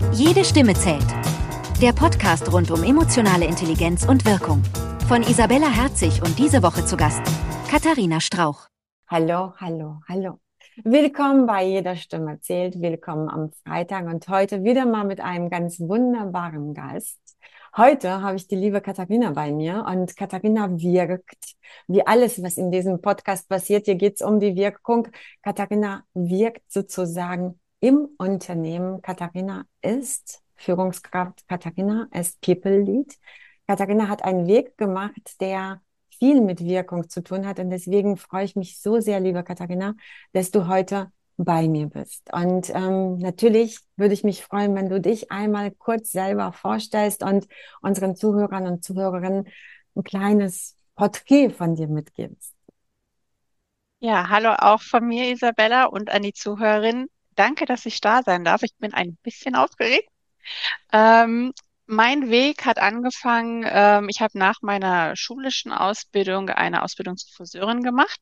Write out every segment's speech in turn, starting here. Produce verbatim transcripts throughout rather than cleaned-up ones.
Jede Stimme zählt. Der Podcast rund um emotionale Intelligenz und Wirkung. Von Isabella Herzig und diese Woche zu Gast Katharina Strauch. Hallo, hallo, hallo. Willkommen bei Jeder Stimme zählt. Willkommen am Freitag und heute wieder mal mit einem ganz wunderbaren Gast. Heute habe ich die liebe Katharina bei mir und Katharina wirkt, wie alles, was in diesem Podcast passiert. Hier geht es um die Wirkung. Katharina wirkt sozusagen im Unternehmen. Katharina ist Führungskraft. Katharina ist People Lead. Katharina hat einen Weg gemacht, der viel mit Wirkung zu tun hat. Und deswegen freue ich mich so sehr, liebe Katharina, dass du heute bei mir bist. Und ähm, natürlich würde ich mich freuen, wenn du dich einmal kurz selber vorstellst und unseren Zuhörern und Zuhörerinnen ein kleines Porträt von dir mitgibst. Ja, hallo auch von mir, Isabella, und an die Zuhörerin. Danke, dass ich da sein darf. Ich bin ein bisschen aufgeregt. Ähm, Mein Weg hat angefangen, ähm, ich habe nach meiner schulischen Ausbildung eine Ausbildung zur Friseurin gemacht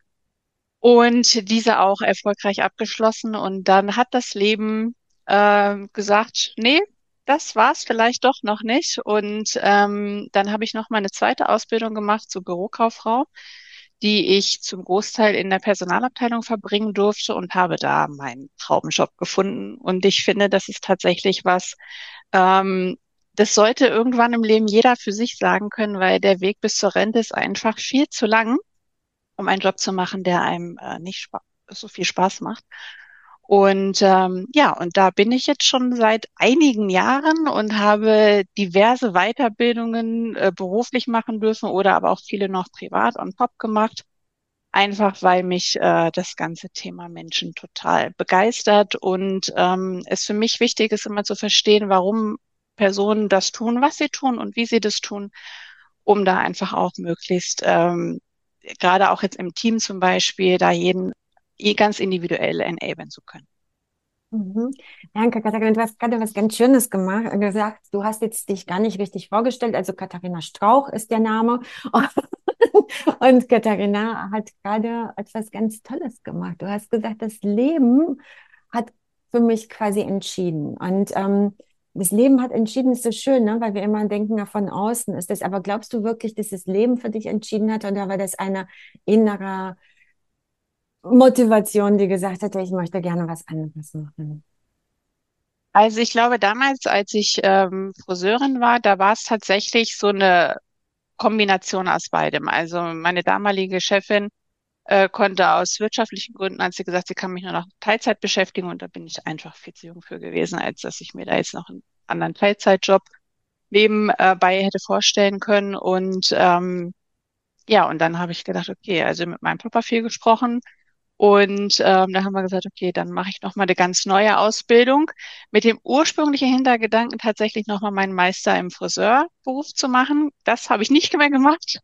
und diese auch erfolgreich abgeschlossen. Und dann hat das Leben ähm, gesagt, nee, das war's vielleicht doch noch nicht. Und ähm, dann habe ich noch mal eine zweite Ausbildung gemacht zur Bürokauffrau, die ich zum Großteil in der Personalabteilung verbringen durfte und habe da meinen Traumjob gefunden. Und ich finde, das ist tatsächlich was, ähm, das sollte irgendwann im Leben jeder für sich sagen können, weil der Weg bis zur Rente ist einfach viel zu lang, um einen Job zu machen, der einem äh, nicht spa so viel Spaß macht. Und ähm, ja, und da bin ich jetzt schon seit einigen Jahren und habe diverse Weiterbildungen äh, beruflich machen dürfen oder aber auch viele noch privat on top gemacht. Einfach weil mich äh, das ganze Thema Menschen total begeistert und ähm, es für mich wichtig ist, immer zu verstehen, warum Personen das tun, was sie tun und wie sie das tun, um da einfach auch möglichst, ähm, gerade auch jetzt im Team zum Beispiel, da jeden eh ganz individuell enablen zu können. Mhm. Danke, Katharina. Du hast gerade was ganz Schönes gemacht, gesagt. Du hast jetzt dich gar nicht richtig vorgestellt. Also Katharina Strauch ist der Name. Und Katharina hat gerade etwas ganz Tolles gemacht. Du hast gesagt, das Leben hat für mich quasi entschieden. Und ähm, das Leben hat entschieden, ist so schön, ne? Weil wir immer denken, ja, von außen ist das. Aber glaubst du wirklich, dass das Leben für dich entschieden hat? Oder war das eine innere Motivation, die gesagt hat, ich möchte gerne was anderes machen? Also ich glaube, damals, als ich ähm, Friseurin war, da war es tatsächlich so eine Kombination aus beidem. Also meine damalige Chefin äh, konnte aus wirtschaftlichen Gründen, als sie gesagt, sie kann mich nur noch Teilzeit beschäftigen und da bin ich einfach viel zu jung für gewesen, als dass ich mir da jetzt noch einen anderen Teilzeitjob nebenbei hätte vorstellen können. Und ähm, ja, und dann habe ich gedacht, okay, also mit meinem Papa viel gesprochen und ähm, da haben wir gesagt, okay, dann mache ich noch mal eine ganz neue Ausbildung mit dem ursprünglichen Hintergedanken, tatsächlich noch mal meinen Meister im Friseurberuf zu machen. Das habe ich nicht mehr gemacht,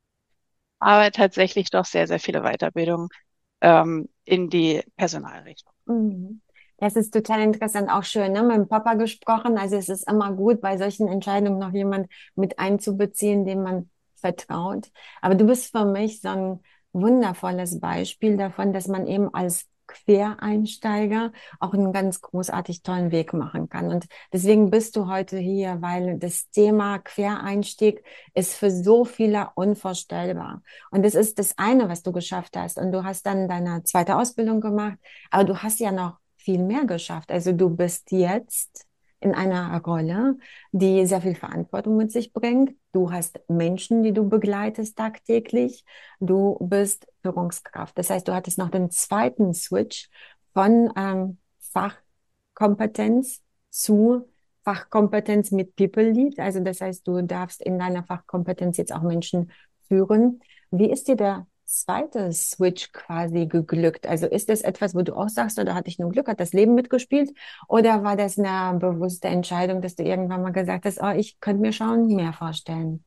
aber tatsächlich doch sehr, sehr viele Weiterbildungen ähm, in die Personalrichtung. Mhm. Das ist total interessant, auch schön, ne? Mit dem Papa gesprochen. Also es ist immer gut, bei solchen Entscheidungen noch jemand mit einzubeziehen, dem man vertraut. Aber du bist für mich so ein wundervolles Beispiel davon, dass man eben als Quereinsteiger auch einen ganz großartig tollen Weg machen kann. Und deswegen bist du heute hier, weil das Thema Quereinstieg ist für so viele unvorstellbar. Und das ist das eine, was du geschafft hast. Und du hast dann deine zweite Ausbildung gemacht, aber du hast ja noch viel mehr geschafft. Also du bist jetzt in einer Rolle, die sehr viel Verantwortung mit sich bringt. Du hast Menschen, die du begleitest tagtäglich. Du bist Führungskraft. Das heißt, du hattest noch den zweiten Switch von ähm, Fachkompetenz zu Fachkompetenz mit People Lead. Also das heißt, du darfst in deiner Fachkompetenz jetzt auch Menschen führen. Wie ist dir der zweite Switch quasi geglückt? Also ist das etwas, wo du auch sagst, oder hatte ich nur Glück, hat das Leben mitgespielt? Oder war das eine bewusste Entscheidung, dass du irgendwann mal gesagt hast, oh, ich könnte mir schon mehr vorstellen?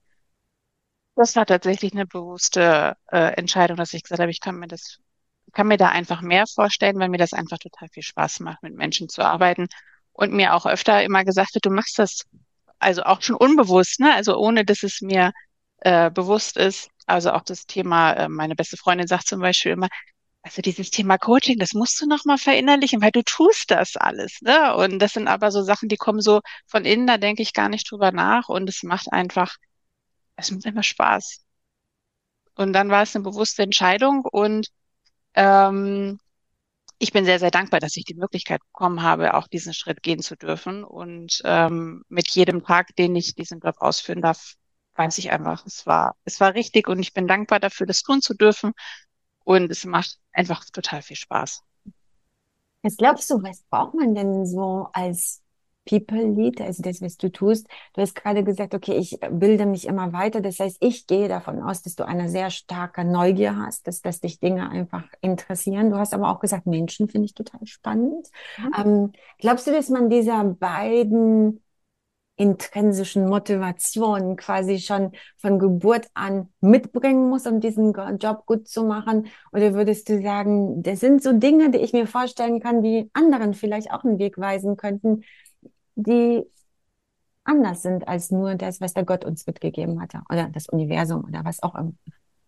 Das war tatsächlich eine bewusste äh, Entscheidung, dass ich gesagt habe, ich kann mir das, kann mir da einfach mehr vorstellen, weil mir das einfach total viel Spaß macht, mit Menschen zu arbeiten und mir auch öfter immer gesagt wird, du machst das also auch schon unbewusst, ne? Also ohne, dass es mir äh, bewusst ist. Also auch das Thema, äh, meine beste Freundin sagt zum Beispiel immer, also dieses Thema Coaching, das musst du noch mal verinnerlichen, weil du tust das alles, ne? Und das sind aber so Sachen, die kommen so von innen, da denke ich gar nicht drüber nach und es macht einfach, es macht immer Spaß. Und dann war es eine bewusste Entscheidung und ähm, ich bin sehr, sehr dankbar, dass ich die Möglichkeit bekommen habe, auch diesen Schritt gehen zu dürfen. Und ähm, mit jedem Tag, den ich diesen Job ausführen darf, weiß ich einfach, es war, es war richtig und ich bin dankbar dafür, das tun zu dürfen. Und es macht einfach total viel Spaß. Was glaubst du, was braucht man denn so als People Lead, also das, was du tust? Du hast gerade gesagt, okay, ich bilde mich immer weiter. Das heißt, ich gehe davon aus, dass du eine sehr starke Neugier hast, dass, dass dich Dinge einfach interessieren. Du hast aber auch gesagt, Menschen finde ich total spannend. Mhm. Ähm, glaubst du, dass man dieser beiden intrinsischen Motivationen quasi schon von Geburt an mitbringen muss, um diesen Go- Job gut zu machen? Oder würdest du sagen, das sind so Dinge, die ich mir vorstellen kann, die anderen vielleicht auch einen Weg weisen könnten, die anders sind als nur das, was der Gott uns mitgegeben hatte oder das Universum oder was auch immer.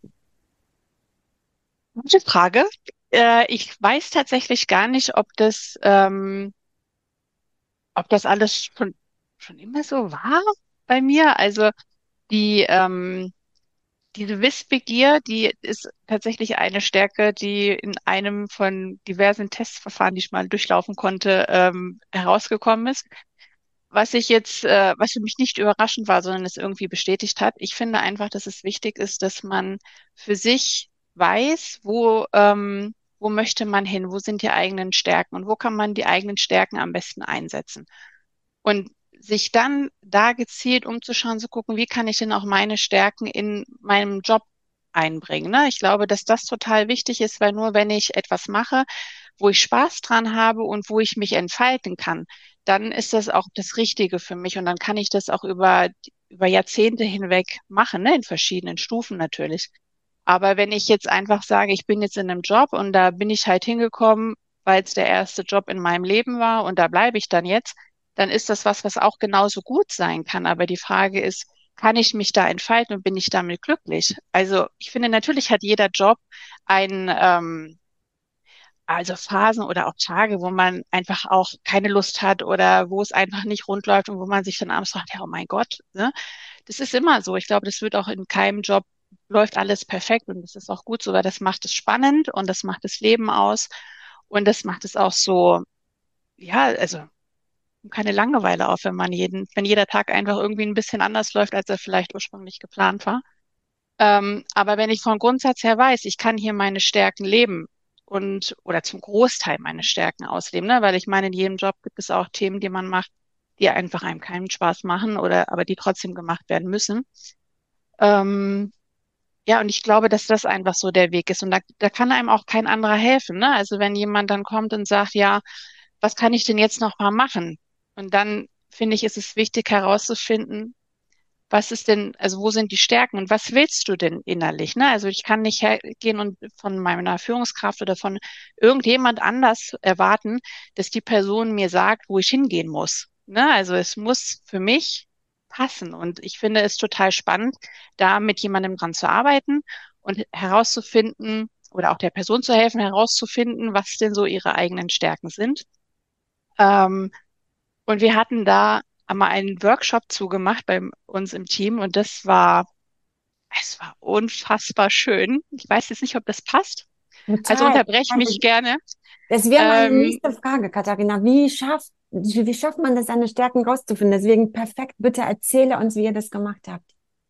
Gute Frage. Äh, ich weiß tatsächlich gar nicht, ob das, ähm, ob das alles schon, schon immer so war bei mir. Also die, ähm, diese Wissbegier, die ist tatsächlich eine Stärke, die in einem von diversen Testverfahren, die ich mal durchlaufen konnte, ähm, herausgekommen ist. Was ich jetzt, äh, was für mich nicht überraschend war, sondern es irgendwie bestätigt hat. Ich finde einfach, dass es wichtig ist, dass man für sich weiß, wo, ähm, wo möchte man hin, wo sind die eigenen Stärken und wo kann man die eigenen Stärken am besten einsetzen. Und sich dann da gezielt umzuschauen, zu gucken, wie kann ich denn auch meine Stärken in meinem Job einbringen. Ne? Ich glaube, dass das total wichtig ist, weil nur wenn ich etwas mache, wo ich Spaß dran habe und wo ich mich entfalten kann, dann ist das auch das Richtige für mich und dann kann ich das auch über, über Jahrzehnte hinweg machen, ne? In verschiedenen Stufen natürlich. Aber wenn ich jetzt einfach sage, ich bin jetzt in einem Job und da bin ich halt hingekommen, weil es der erste Job in meinem Leben war und da bleibe ich dann jetzt, dann ist das was, was auch genauso gut sein kann. Aber die Frage ist, kann ich mich da entfalten und bin ich damit glücklich? Also ich finde, natürlich hat jeder Job ein, ähm, also Phasen oder auch Tage, wo man einfach auch keine Lust hat oder wo es einfach nicht rund läuft und wo man sich dann abends fragt, ja, oh mein Gott, ne? Das ist immer so. Ich glaube, das wird auch in keinem Job läuft alles perfekt und das ist auch gut so, weil das macht es spannend und das macht das Leben aus und das macht es auch so, ja, also keine Langeweile auf, wenn man jeden, wenn jeder Tag einfach irgendwie ein bisschen anders läuft, als er vielleicht ursprünglich geplant war. Ähm, aber wenn ich von Grundsatz her weiß, ich kann hier meine Stärken leben und oder zum Großteil meine Stärken ausleben, ne? Weil ich meine, in jedem Job gibt es auch Themen, die man macht, die einfach einem keinen Spaß machen oder aber die trotzdem gemacht werden müssen. Ähm, ja, und ich glaube, dass das einfach so der Weg ist. Und da, da kann einem auch kein anderer helfen, ne? Also wenn jemand dann kommt und sagt, ja, was kann ich denn jetzt noch mal machen? Und dann finde ich, ist es wichtig herauszufinden, was ist denn, also wo sind die Stärken und was willst du denn innerlich? Ne? Also ich kann nicht hergehen und von meiner Führungskraft oder von irgendjemand anders erwarten, dass die Person mir sagt, wo ich hingehen muss. Ne? Also es muss für mich passen. Und ich finde es total spannend, da mit jemandem dran zu arbeiten und herauszufinden oder auch der Person zu helfen, herauszufinden, was denn so ihre eigenen Stärken sind. Ähm, und wir hatten da einmal einen Workshop zugemacht bei uns im Team und das war, es war unfassbar schön. Ich weiß jetzt nicht, ob das passt. Also Total. unterbrech mich gerne. Das wäre meine Ähm, nächste Frage, Katharina. Wie schafft, wie schafft man das, seine Stärken rauszufinden? Deswegen perfekt, bitte erzähle uns, wie ihr das gemacht habt.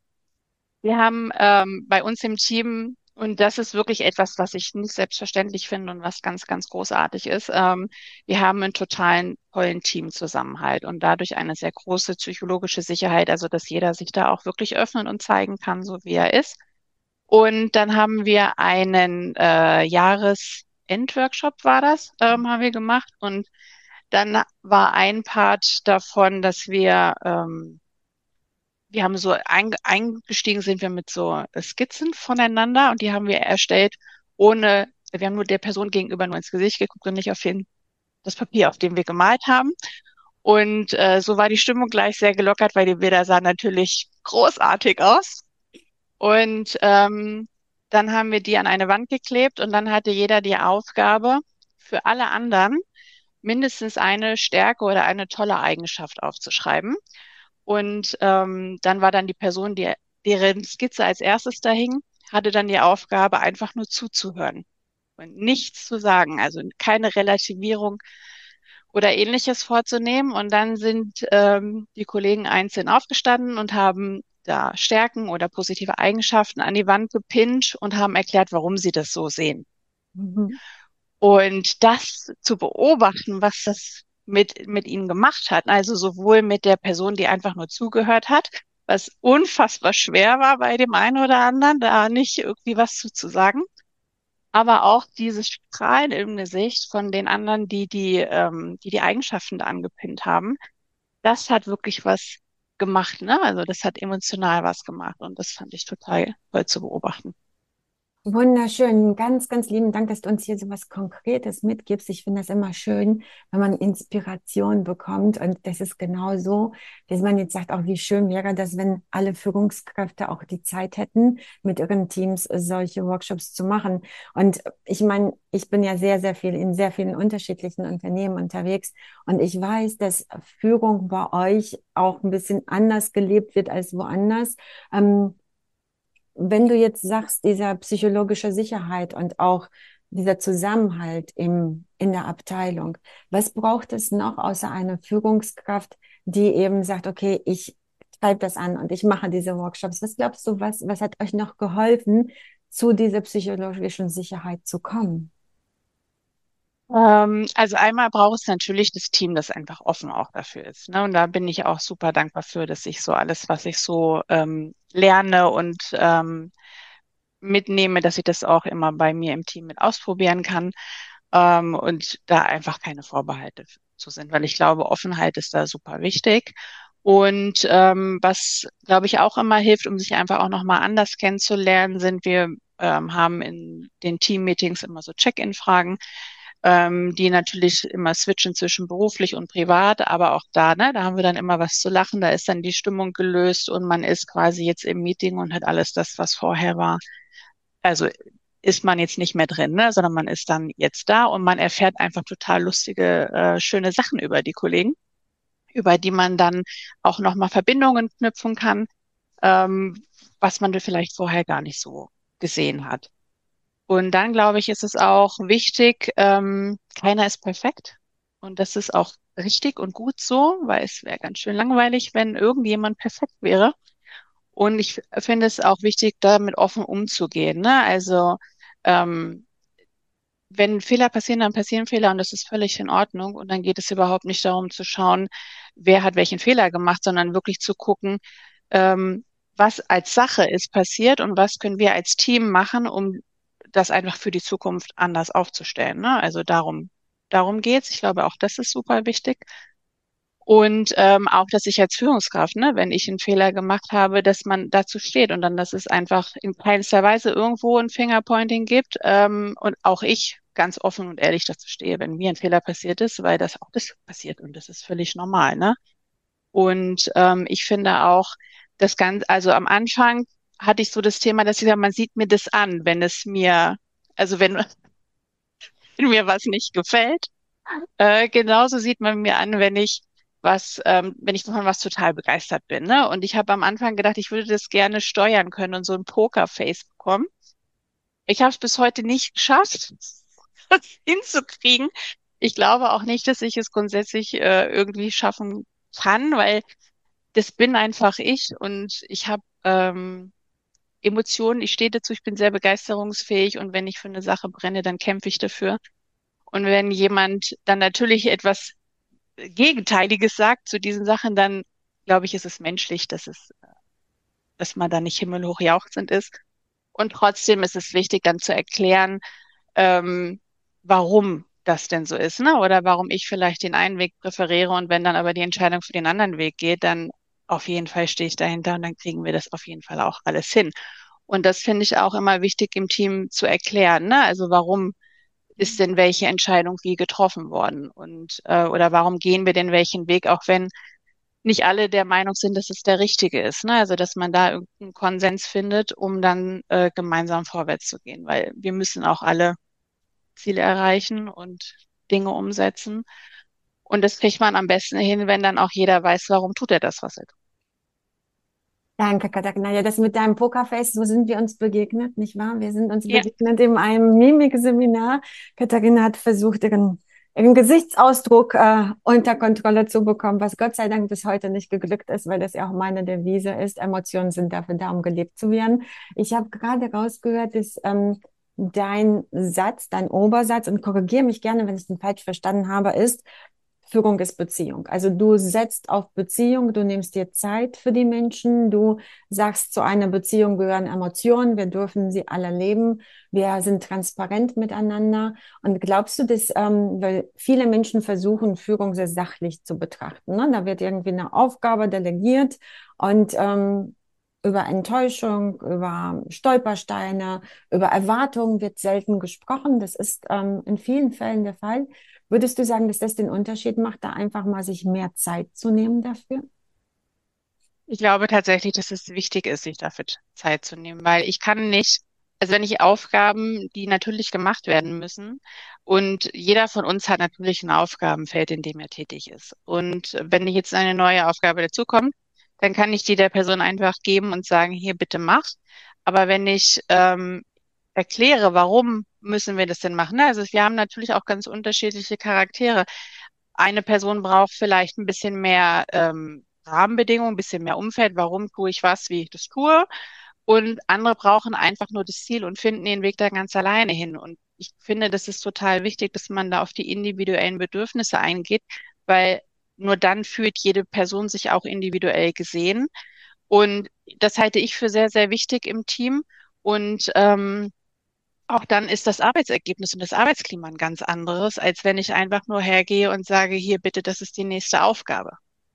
Wir haben ähm, bei uns im Team, und das ist wirklich etwas, was ich nicht selbstverständlich finde und was ganz, ganz großartig ist, ähm, wir haben einen totalen tollen Teamzusammenhalt und dadurch eine sehr große psychologische Sicherheit, also dass jeder sich da auch wirklich öffnen und zeigen kann, so wie er ist. Und dann haben wir einen äh, Jahresendworkshop, war das, ähm, haben wir gemacht. Und dann war ein Part davon, dass wir ähm, wir haben so ein, eingestiegen sind wir mit so Skizzen voneinander und die haben wir erstellt ohne, wir haben nur der Person gegenüber nur ins Gesicht geguckt und nicht auf den, das Papier, auf dem wir gemalt haben. Und äh, so war die Stimmung gleich sehr gelockert, weil die Bilder sahen natürlich großartig aus. Und ähm, dann haben wir die an eine Wand geklebt und dann hatte jeder die Aufgabe, für alle anderen mindestens eine Stärke oder eine tolle Eigenschaft aufzuschreiben. Und ähm, dann war dann die Person, die, deren Skizze als erstes da hing, hatte dann die Aufgabe, einfach nur zuzuhören und nichts zu sagen, also keine Relativierung oder ähnliches vorzunehmen. Und dann sind ähm, die Kollegen einzeln aufgestanden und haben da Stärken oder positive Eigenschaften an die Wand gepinnt und haben erklärt, warum sie das so sehen. Mhm. Und das zu beobachten, was das mit, mit ihnen gemacht hat, also sowohl mit der Person, die einfach nur zugehört hat, was unfassbar schwer war bei dem einen oder anderen, da nicht irgendwie was zu, zu sagen, aber auch dieses Strahlen im Gesicht von den anderen, die die, ähm, die, die Eigenschaften da angepinnt haben, das hat wirklich was gemacht, ne? Also das hat emotional was gemacht und das fand ich total toll zu beobachten. Wunderschön. Ganz, ganz lieben Dank, dass du uns hier so was Konkretes mitgibst. Ich finde das immer schön, wenn man Inspiration bekommt. Und das ist genau so, dass man jetzt sagt, auch wie schön wäre das, wenn alle Führungskräfte auch die Zeit hätten, mit ihren Teams solche Workshops zu machen. Und ich meine, ich bin ja sehr, sehr viel in sehr vielen unterschiedlichen Unternehmen unterwegs. Und ich weiß, dass Führung bei euch auch ein bisschen anders gelebt wird als woanders. Ähm, Wenn du jetzt sagst, dieser psychologische Sicherheit und auch dieser Zusammenhalt im, in der Abteilung, was braucht es noch außer einer Führungskraft, die eben sagt, okay, ich treibe das an und ich mache diese Workshops. Was glaubst du, was, was hat euch noch geholfen, zu dieser psychologischen Sicherheit zu kommen? Ähm, also einmal braucht es natürlich das Team, das einfach offen auch dafür ist. Ne? Und da bin ich auch super dankbar für, dass ich so alles, was ich so ähm, lerne und ähm, mitnehme, dass ich das auch immer bei mir im Team mit ausprobieren kann ähm, und da einfach keine Vorbehalte zu sind, weil ich glaube, Offenheit ist da super wichtig. Und ähm, was, glaube ich, auch immer hilft, um sich einfach auch nochmal anders kennenzulernen, sind wir ähm, haben in den Team-Meetings immer so Check-in-Fragen, ähm, die natürlich immer switchen zwischen beruflich und privat, aber auch da, ne, da haben wir dann immer was zu lachen, da ist dann die Stimmung gelöst und man ist quasi jetzt im Meeting und hat alles das, was vorher war. Also ist man jetzt nicht mehr drin, ne, sondern man ist dann jetzt da und man erfährt einfach total lustige, äh, schöne Sachen über die Kollegen, über die man dann auch nochmal Verbindungen knüpfen kann, ähm, was man vielleicht vorher gar nicht so gesehen hat. Und dann, glaube ich, ist es auch wichtig, ähm, keiner ist perfekt. Und das ist auch richtig und gut so, weil es wäre ganz schön langweilig, wenn irgendjemand perfekt wäre. Und ich finde es auch wichtig, damit offen umzugehen. Ne? Also ähm, wenn Fehler passieren, dann passieren Fehler und das ist völlig in Ordnung. Und dann geht es überhaupt nicht darum zu schauen, wer hat welchen Fehler gemacht, sondern wirklich zu gucken, ähm, was als Sache ist passiert und was können wir als Team machen, um das einfach für die Zukunft anders aufzustellen. Ne? Also darum, darum geht's. Ich glaube, auch das ist super wichtig. Und ähm, auch, dass ich als Führungskraft, ne, wenn ich einen Fehler gemacht habe, dass man dazu steht und dann, dass es einfach in keinster Weise irgendwo ein Fingerpointing gibt ähm, und auch ich ganz offen und ehrlich dazu stehe, wenn mir ein Fehler passiert ist, weil das auch das passiert und das ist völlig normal, ne? Und ähm, ich finde auch, das Ganze, also am Anfang hatte ich so das Thema, dass ich sage, man sieht mir das an, wenn es mir, also wenn, wenn mir was nicht gefällt. Äh, genauso sieht man mir an, wenn ich was, ähm, wenn ich von was total begeistert bin, ne? Und ich habe am Anfang gedacht, ich würde das gerne steuern können und so ein Pokerface bekommen. Ich habe es bis heute nicht geschafft, das hinzukriegen. Ich glaube auch nicht, dass ich es grundsätzlich äh, irgendwie schaffen kann, weil das bin einfach ich und ich habe ähm, Emotionen, ich stehe dazu, ich bin sehr begeisterungsfähig und wenn ich für eine Sache brenne, dann kämpfe ich dafür. Und wenn jemand dann natürlich etwas Gegenteiliges sagt zu diesen Sachen, dann glaube ich, ist es menschlich, dass es, dass man da nicht himmelhoch jauchzend ist. Und trotzdem ist es wichtig, dann zu erklären, ähm, warum das denn so ist, ne? Oder warum ich vielleicht den einen Weg präferiere und wenn dann aber die Entscheidung für den anderen Weg geht, dann auf jeden Fall stehe ich dahinter und dann kriegen wir das auf jeden Fall auch alles hin. Und das finde ich auch immer wichtig im Team zu erklären, ne? Also warum ist denn welche Entscheidung wie getroffen worden und äh, oder warum gehen wir denn welchen Weg, auch wenn nicht alle der Meinung sind, dass es der richtige ist, ne? Also dass man da irgendeinen Konsens findet, um dann äh, gemeinsam vorwärts zu gehen, weil wir müssen auch alle Ziele erreichen und Dinge umsetzen. Und das kriegt man am besten hin, wenn dann auch jeder weiß, warum tut er das, was er tut. Danke, Katharina. Ja, das mit deinem Pokerface, so sind wir uns begegnet, nicht wahr? Wir sind uns Ja, begegnet in einem Mimikseminar. Katharina hat versucht, ihren, ihren Gesichtsausdruck äh, unter Kontrolle zu bekommen, was Gott sei Dank bis heute nicht geglückt ist, weil das ja auch meine Devise ist. Emotionen sind dafür da, um gelebt zu werden. Ich habe gerade rausgehört, dass ähm, dein Satz, dein Obersatz, und korrigiere mich gerne, wenn ich den falsch verstanden habe, ist: Führung ist Beziehung. Also du setzt auf Beziehung, du nimmst dir Zeit für die Menschen, du sagst, zu einer Beziehung gehören Emotionen, wir dürfen sie alle leben, wir sind transparent miteinander. Und glaubst du, dass, ähm, weil viele Menschen versuchen, Führung sehr sachlich zu betrachten, ne? Da wird irgendwie eine Aufgabe delegiert und ähm, über Enttäuschung, über Stolpersteine, über Erwartungen wird selten gesprochen. Das ist ähm, in vielen Fällen der Fall. Würdest du sagen, dass das den Unterschied macht, da einfach mal sich mehr Zeit zu nehmen dafür? ich glaube tatsächlich, dass es wichtig ist, sich dafür Zeit zu nehmen, weil ich kann nicht, also wenn ich Aufgaben, die natürlich gemacht werden müssen, und jeder von uns hat natürlich ein Aufgabenfeld, in dem er tätig ist. Und wenn jetzt eine neue Aufgabe dazukommt, dann kann ich die der Person einfach geben und sagen, hier bitte mach. Aber wenn ich ähm, erkläre, warum müssen wir das denn machen? Ne? Also wir haben natürlich auch ganz unterschiedliche Charaktere. Eine Person braucht vielleicht ein bisschen mehr ähm, Rahmenbedingungen, ein bisschen mehr Umfeld. Warum tue ich was, wie ich das tue? Und andere brauchen einfach nur das Ziel und finden den Weg da ganz alleine hin. Und ich finde, das ist total wichtig, dass man da auf die individuellen Bedürfnisse eingeht, weil nur dann fühlt jede Person sich auch individuell gesehen. Und das halte ich für sehr, sehr wichtig im Team. Und ähm, auch dann ist das Arbeitsergebnis und das Arbeitsklima ein ganz anderes, als wenn ich einfach nur hergehe und sage, hier bitte, das ist die nächste Aufgabe.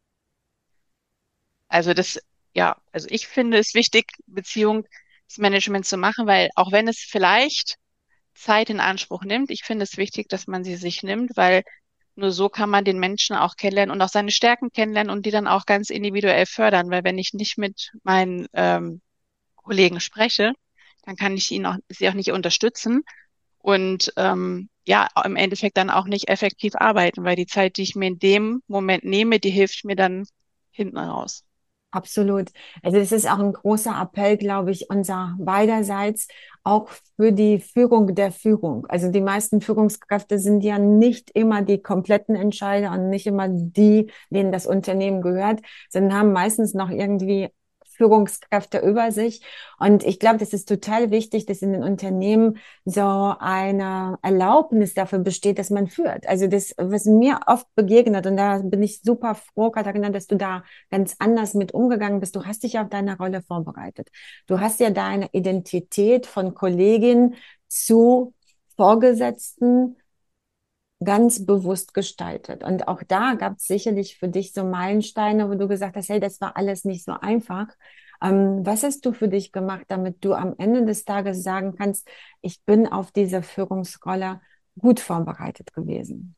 Also das, ja, also ich finde es wichtig, Beziehungsmanagement zu machen, weil auch wenn es vielleicht Zeit in Anspruch nimmt, ich finde es wichtig, dass man sie sich nimmt, weil nur so kann man den Menschen auch kennenlernen und auch seine Stärken kennenlernen und die dann auch ganz individuell fördern, weil wenn ich nicht mit meinen ähm, Kollegen spreche, dann kann ich ihn auch, sie auch nicht unterstützen und ähm, ja, im Endeffekt dann auch nicht effektiv arbeiten, weil die Zeit, die ich mir in dem Moment nehme, die hilft mir dann hinten raus. Absolut. Also das ist auch ein großer Appell, glaube ich, unser beiderseits, auch für die Führung der Führung. Also die meisten Führungskräfte sind ja nicht immer die kompletten Entscheider und nicht immer die, denen das Unternehmen gehört, sondern haben meistens noch irgendwie Führungskräfte über sich. Und ich glaube, das ist total wichtig, dass in den Unternehmen so eine Erlaubnis dafür besteht, dass man führt. Also das, was mir oft begegnet, und da bin ich super froh, Katharina, dass du da ganz anders mit umgegangen bist. Du hast dich auf deine Rolle vorbereitet. Du hast ja deine Identität von Kollegin zu Vorgesetzten ganz bewusst gestaltet. Und auch da gab es sicherlich für dich so Meilensteine, wo du gesagt hast, hey, das war alles nicht so einfach. Ähm, was hast du für dich gemacht, damit du am Ende des Tages sagen kannst, ich bin auf diese Führungsrolle gut vorbereitet gewesen?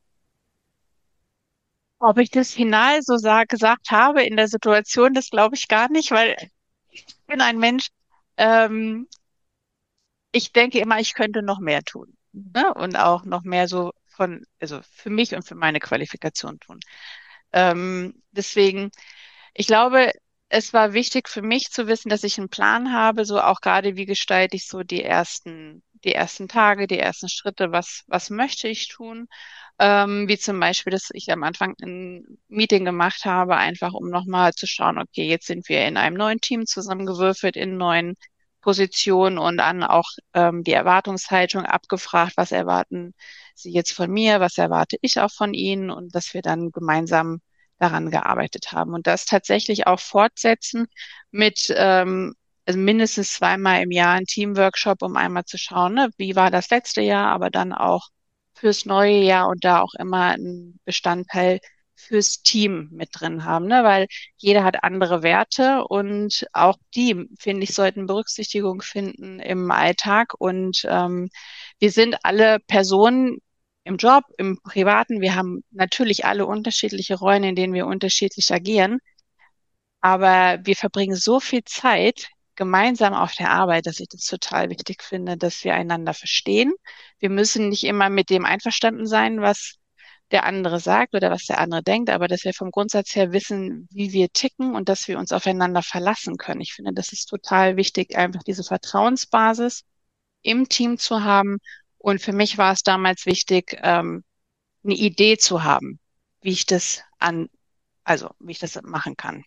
Ob ich das final so sag, gesagt habe in der Situation, das glaube ich gar nicht, weil ich bin ein Mensch, ähm, ich denke immer, ich könnte noch mehr tun. Ne? Und auch noch mehr so von, also für mich und für meine Qualifikation tun. Ähm, deswegen, ich glaube, es war wichtig für mich zu wissen, dass ich einen Plan habe, so auch gerade, wie gestalte ich so die ersten, die ersten Tage, die ersten Schritte, was, was möchte ich tun? Ähm, wie zum Beispiel, dass ich am Anfang ein Meeting gemacht habe, einfach um nochmal zu schauen, okay, jetzt sind wir in einem neuen Team zusammengewürfelt, in neuen Positionen und dann auch ähm, die Erwartungshaltung abgefragt, was erwarten Sie jetzt von mir, was erwarte ich auch von Ihnen und dass wir dann gemeinsam daran gearbeitet haben und das tatsächlich auch fortsetzen mit ähm, also mindestens zweimal im Jahr ein Teamworkshop, um einmal zu schauen, ne, wie war das letzte Jahr, aber dann auch fürs neue Jahr und da auch immer einen Bestandteil fürs Team mit drin haben, ne? Weil jeder hat andere Werte und auch die, finde ich, sollten Berücksichtigung finden im Alltag. Und ähm, wir sind alle Personen im Job, im Privaten. Wir haben natürlich alle unterschiedliche Rollen, in denen wir unterschiedlich agieren. Aber wir verbringen so viel Zeit gemeinsam auf der Arbeit, dass ich das total wichtig finde, dass wir einander verstehen. Wir müssen nicht immer mit dem einverstanden sein, was der andere sagt oder was der andere denkt, aber dass wir vom Grundsatz her wissen, wie wir ticken und dass wir uns aufeinander verlassen können. Ich finde, das ist total wichtig, einfach diese Vertrauensbasis im Team zu haben. Und für mich war es damals wichtig, ähm, eine Idee zu haben, wie ich das an, also wie ich das machen kann.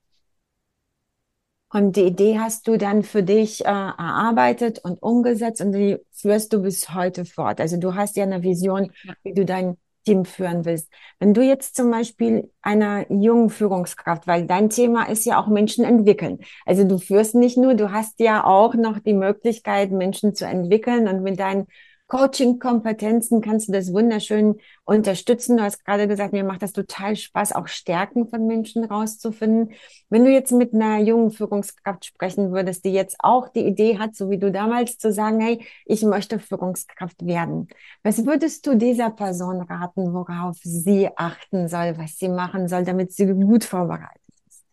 Und die Idee hast du dann für dich äh, erarbeitet und umgesetzt und die führst du bis heute fort. Also du hast ja eine Vision, wie du dein Team führen willst. Wenn du jetzt zum Beispiel einer jungen Führungskraft, weil dein Thema ist ja auch Menschen entwickeln. Also du führst nicht nur, du hast ja auch noch die Möglichkeit, Menschen zu entwickeln und mit deinen Coaching-Kompetenzen kannst du das wunderschön unterstützen. Du hast gerade gesagt, mir macht das total Spaß, auch Stärken von Menschen rauszufinden. Wenn du jetzt mit einer jungen Führungskraft sprechen würdest, die jetzt auch die Idee hat, so wie du damals, zu sagen, hey, ich möchte Führungskraft werden. Was würdest du dieser Person raten, worauf sie achten soll, was sie machen soll, damit sie gut vorbereitet ist?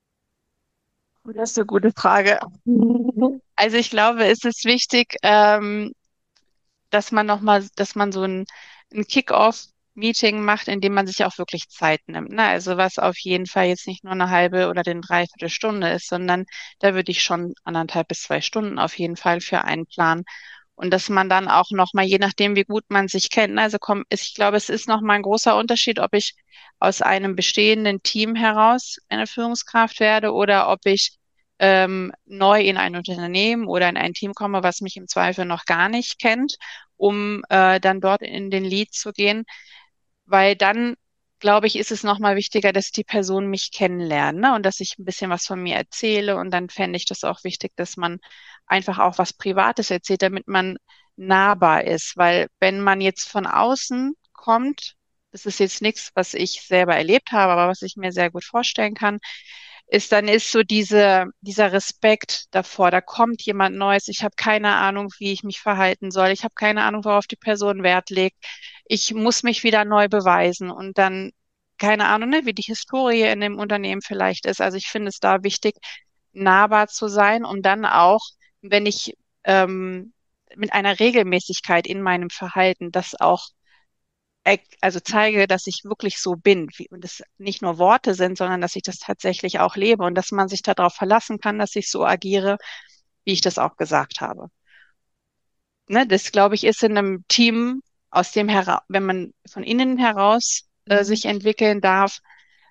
Das ist eine gute Frage. Also ich glaube, es ist wichtig, ähm, dass man nochmal, dass man so ein, ein Kick-Off-Meeting macht, in dem man sich auch wirklich Zeit nimmt. Ne? Also was auf jeden Fall jetzt nicht nur eine halbe oder den dreiviertel Stunde ist, sondern da würde ich schon anderthalb bis zwei Stunden auf jeden Fall für einplanen. Und dass man dann auch nochmal, je nachdem, wie gut man sich kennt, ne, also komm, ist, ich glaube, es ist nochmal ein großer Unterschied, ob ich aus einem bestehenden Team heraus eine Führungskraft werde oder ob ich ähm, neu in ein Unternehmen oder in ein Team komme, was mich im Zweifel noch gar nicht kennt, um äh, dann dort in den Lead zu gehen, weil dann, glaube ich, ist es nochmal wichtiger, dass die Person mich kennenlernt, ne? Und dass ich ein bisschen was von mir erzähle. Und dann fände ich das auch wichtig, dass man einfach auch was Privates erzählt, damit man nahbar ist. Weil wenn man jetzt von außen kommt, das ist jetzt nichts, was ich selber erlebt habe, aber was ich mir sehr gut vorstellen kann, ist, dann ist so diese, dieser Respekt davor, da kommt jemand Neues, ich habe keine Ahnung, wie ich mich verhalten soll, ich habe keine Ahnung, worauf die Person Wert legt, ich muss mich wieder neu beweisen und dann keine Ahnung, ne, wie die Historie in dem Unternehmen vielleicht ist. Also ich finde es da wichtig, nahbar zu sein, um dann auch, wenn ich ähm, mit einer Regelmäßigkeit in meinem Verhalten das auch also zeige, dass ich wirklich so bin wie, und es nicht nur Worte sind, sondern dass ich das tatsächlich auch lebe und dass man sich darauf verlassen kann, dass ich so agiere, wie ich das auch gesagt habe. Ne, das, glaube ich, ist in einem Team, aus dem heraus, wenn man von innen heraus äh, Mhm. sich entwickeln darf,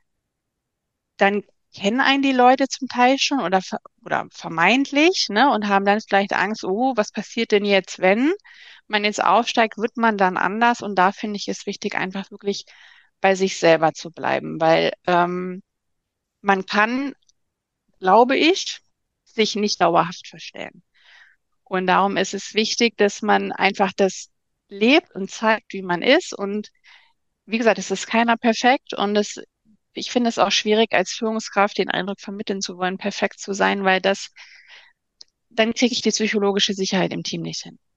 dann kennen einen die Leute zum Teil schon oder, ver oder vermeintlich, ne, und haben dann vielleicht Angst, oh, was passiert denn jetzt, wenn man jetzt aufsteigt, wird man dann anders? Und da finde ich es wichtig, einfach wirklich bei sich selber zu bleiben, weil ähm, man kann, glaube ich, sich nicht dauerhaft verstellen. Und darum ist es wichtig, dass man einfach das lebt und zeigt, wie man ist. Und wie gesagt, es ist keiner perfekt und es, ich finde es auch schwierig, als Führungskraft den Eindruck vermitteln zu wollen, perfekt zu sein, weil das, dann kriege ich die psychologische Sicherheit im Team nicht hin.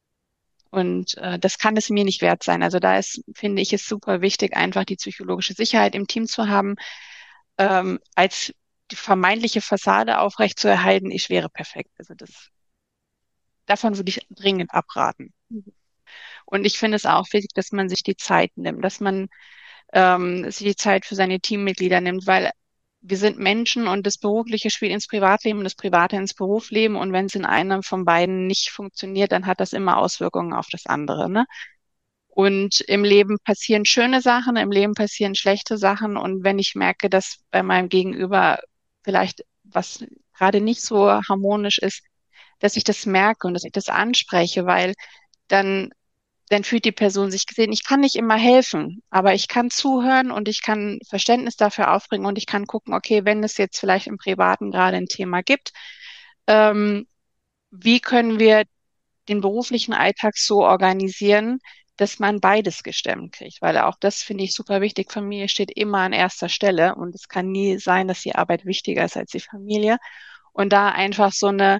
Und äh, das kann es mir nicht wert sein. Also da ist, finde ich, es super wichtig, einfach die psychologische Sicherheit im Team zu haben, ähm, als die vermeintliche Fassade aufrechtzuerhalten. Ich wäre perfekt. Also das, davon würde ich dringend abraten. Und ich finde es auch wichtig, dass man sich die Zeit nimmt, dass man ähm, sich die Zeit für seine Teammitglieder nimmt, weil wir sind Menschen und das Berufliche spielt ins Privatleben und das Private ins Berufsleben. Und wenn es in einem von beiden nicht funktioniert, dann hat das immer Auswirkungen auf das andere, ne? Und im Leben passieren schöne Sachen, im Leben passieren schlechte Sachen. Und wenn ich merke, dass bei meinem Gegenüber vielleicht was gerade nicht so harmonisch ist, dass ich das merke und dass ich das anspreche, weil dann dann fühlt die Person sich gesehen. Ich kann nicht immer helfen, aber ich kann zuhören und ich kann Verständnis dafür aufbringen und ich kann gucken, okay, wenn es jetzt vielleicht im Privaten gerade ein Thema gibt, ähm, wie können wir den beruflichen Alltag so organisieren, dass man beides gestemmt kriegt? Weil auch das finde ich super wichtig. Familie steht immer an erster Stelle und es kann nie sein, dass die Arbeit wichtiger ist als die Familie. Und da einfach so eine,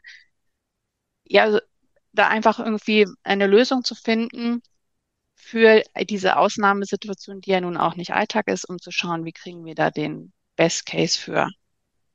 ja, da einfach irgendwie eine Lösung zu finden, für diese Ausnahmesituation, die ja nun auch nicht Alltag ist, um zu schauen, wie kriegen wir da den Best Case für.